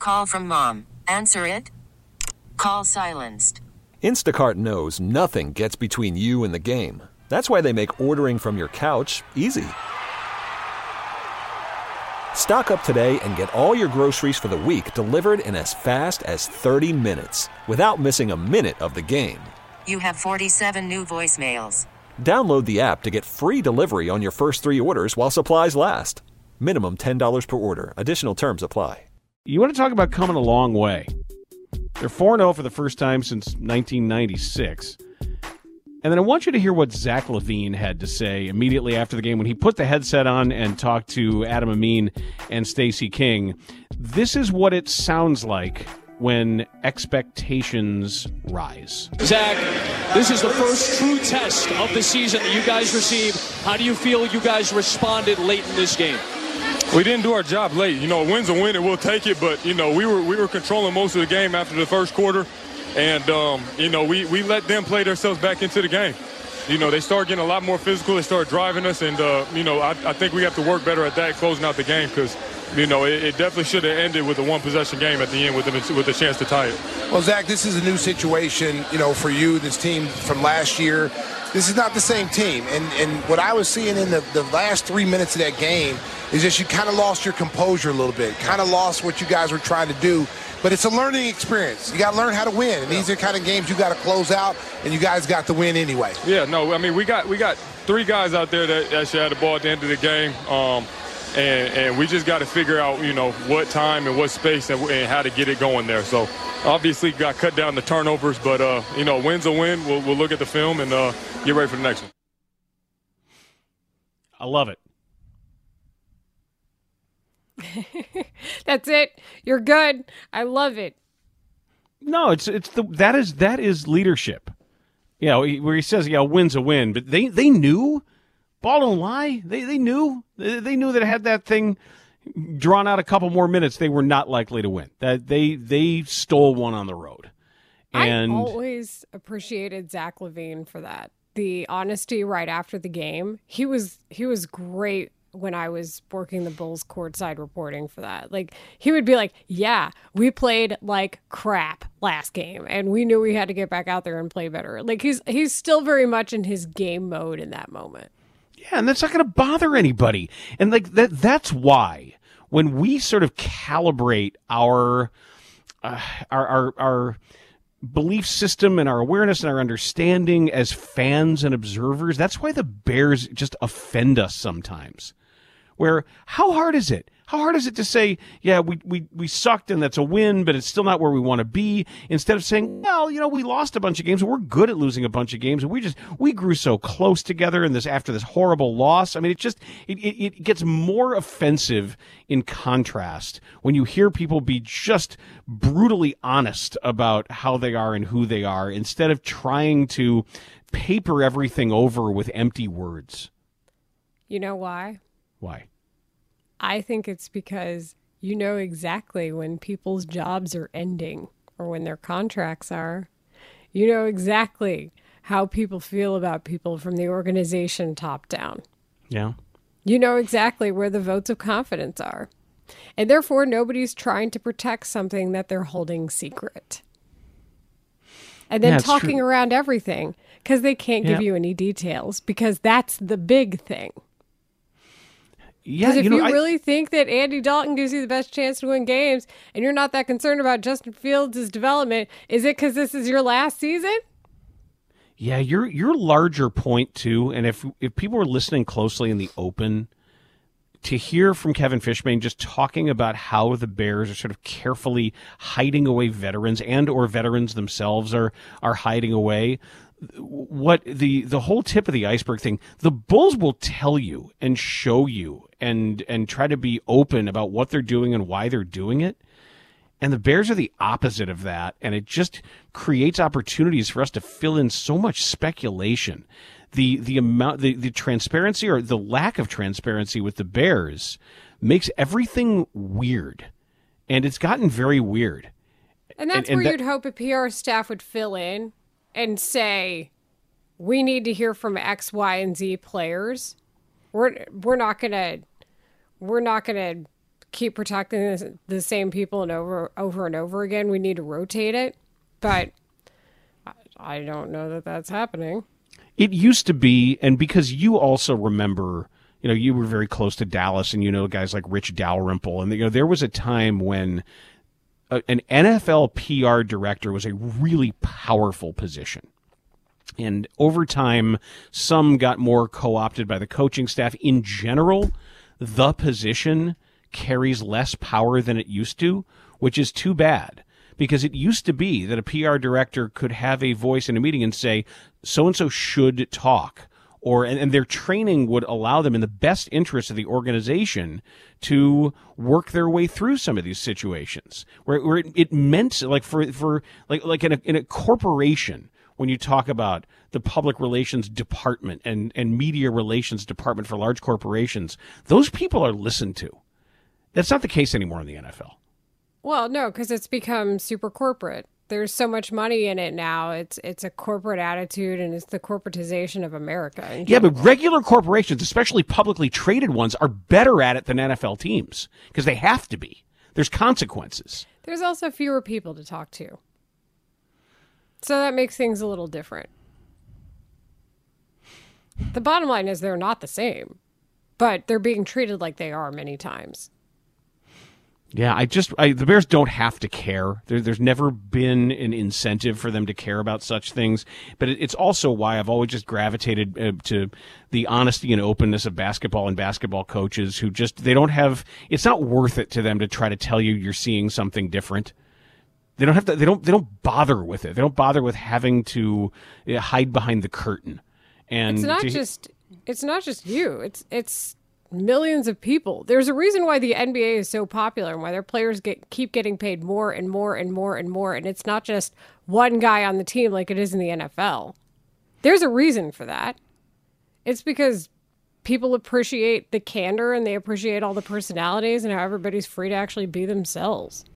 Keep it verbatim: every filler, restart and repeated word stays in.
Call from mom. Answer it. Call silenced. Instacart knows nothing gets between you and the game. That's why they make ordering from your couch easy. Stock up today and get all your groceries for the week delivered in as fast as thirty minutes without missing a minute of the game. You have forty-seven new voicemails. Download the app to get free delivery on your first three orders while supplies last. Minimum ten dollars per order. Additional terms apply. You want to talk about coming a long way. They're four and oh for the first time since nineteen ninety-six. And then I want you to hear what Zach LaVine had to say immediately after the game when he put the headset on and talked to Adam Amin and Stacey King. This is what it sounds like when expectations rise. Zach, this is the first true test of the season that you guys received. How do you feel you guys responded late in this game? We didn't do our job late. You know, a win's a win and we'll take it, but, you know, we were we were controlling most of the game after the first quarter. And, um, you know, we, we let them play themselves back into the game. You know, they started getting a lot more physical. They started driving us. And, uh, you know, I, I think we have to work better at that, closing out the game, because, you know, it, it definitely should have ended with a one-possession game at the end with, them, with a chance to tie it. Well, Zach, this is a new situation, you know, for you, this team from last year. This is not the same team. And, and what I was seeing in the, the last three minutes of that game is just you kind of lost your composure a little bit, kind of lost what you guys were trying to do. But it's a learning experience. You got to learn how to win. And these are kind of games you got to close out, and you guys got the win anyway. Yeah, no, I mean, we got we got three guys out there that actually had the ball at the end of the game. Um, and, and we just got to figure out, you know, what time and what space and, and how to get it going there. So, obviously, got cut down the turnovers. But, uh, you know, win's a win. We'll, we'll look at the film and uh, get ready for the next one. I love it. That's it. You're good. I love it. No, it's it's the that is that is leadership. You know, where he says, "Yeah, a win's a win," but they they knew. Ball don't lie. They they knew they, they knew that had that thing drawn out a couple more minutes, they were not likely to win. That they they stole one on the road. And I always appreciated Zach LaVine for that. The honesty right after the game. He was he was great when I was working the Bulls courtside reporting for that. Like, he would be like, yeah, we played like crap last game and we knew we had to get back out there and play better. Like, he's he's still very much in his game mode in that moment. Yeah, and that's not going to bother anybody. And like that that's why when we sort of calibrate our uh, our our our belief system and our awareness and our understanding as fans and observers, that's why the Bears just offend us sometimes. Where, how hard is it? How hard is it to say, yeah, we, we, we sucked and that's a win, but it's still not where we want to be, instead of saying, well, you know, we lost a bunch of games and we're good at losing a bunch of games and we just, we grew so close together in this, after this horrible loss. I mean, it just, it, it, it gets more offensive in contrast when you hear people be just brutally honest about how they are and who they are, instead of trying to paper everything over with empty words. You know why? Why? I think it's because you know exactly when people's jobs are ending or when their contracts are. You know exactly how people feel about people from the organization top down. Yeah. You know exactly where the votes of confidence are. And therefore, nobody's trying to protect something that they're holding secret. And then yeah, talking true. around everything because they can't yeah. give you any details, because that's the big thing. Yeah, Because if you, know, you I, really think that Andy Dalton gives you the best chance to win games and you're not that concerned about Justin Fields' development, is it because this is your last season? Yeah, your your larger point, too, and if if people were listening closely in the open, to hear from Kevin Fishbain just talking about how the Bears are sort of carefully hiding away veterans, and or veterans themselves are are hiding away, what the the whole tip of the iceberg thing, the Bulls will tell you and show you and and try to be open about what they're doing and why they're doing it. And the Bears are the opposite of that, and it just creates opportunities for us to fill in so much speculation. The the amount the, the transparency or the lack of transparency with the Bears makes everything weird. And it's gotten very weird. And that's and, and where that, you'd hope a P R staff would fill in and say, we need to hear from X, Y, and Z players. We're we're not gonna we're not gonna keep protecting the, the same people and over over and over again. We need to rotate it, but I, I don't know that that's happening. It used to be, and because you also remember, you know, you were very close to Dallas, and you know guys like Rich Dalrymple, and you know there was a time when a, an N F L P R director was a really powerful position. And over time, some got more co-opted by the coaching staff. In general, the position carries less power than it used to, which is too bad. Because it used to be that a P R director could have a voice in a meeting and say, so-and-so should talk. Or, and, and their training would allow them in the best interest of the organization to work their way through some of these situations. Where, where it, it meant, like for, for like, like in a, in a corporation, when you talk about the public relations department and, and media relations department for large corporations, those people are listened to. That's not the case anymore in the N F L. Well, no, because it's become super corporate. There's so much money in it now. It's it's a corporate attitude, and it's the corporatization of America. Yeah, but regular corporations, especially publicly traded ones, are better at it than N F L teams because they have to be. There's consequences. There's also fewer people to talk to. So that makes things a little different. The bottom line is they're not the same, but they're being treated like they are many times. Yeah, I just I, the Bears don't have to care. There, there's never been an incentive for them to care about such things. But it, it's also why I've always just gravitated uh, to the honesty and openness of basketball and basketball coaches who just they don't have. It's not worth it to them to try to tell you you're seeing something different. They don't have to. They don't. They don't bother with it. They don't bother with having to uh, hide behind the curtain. And it's not to, just. It's not just you. It's it's. Millions of people. There's a reason why the N B A is so popular and why their players get keep getting paid more and more and more and more. And it's not just one guy on the team like it is in the N F L. There's a reason for that. It's because people appreciate the candor and they appreciate all the personalities and how everybody's free to actually be themselves.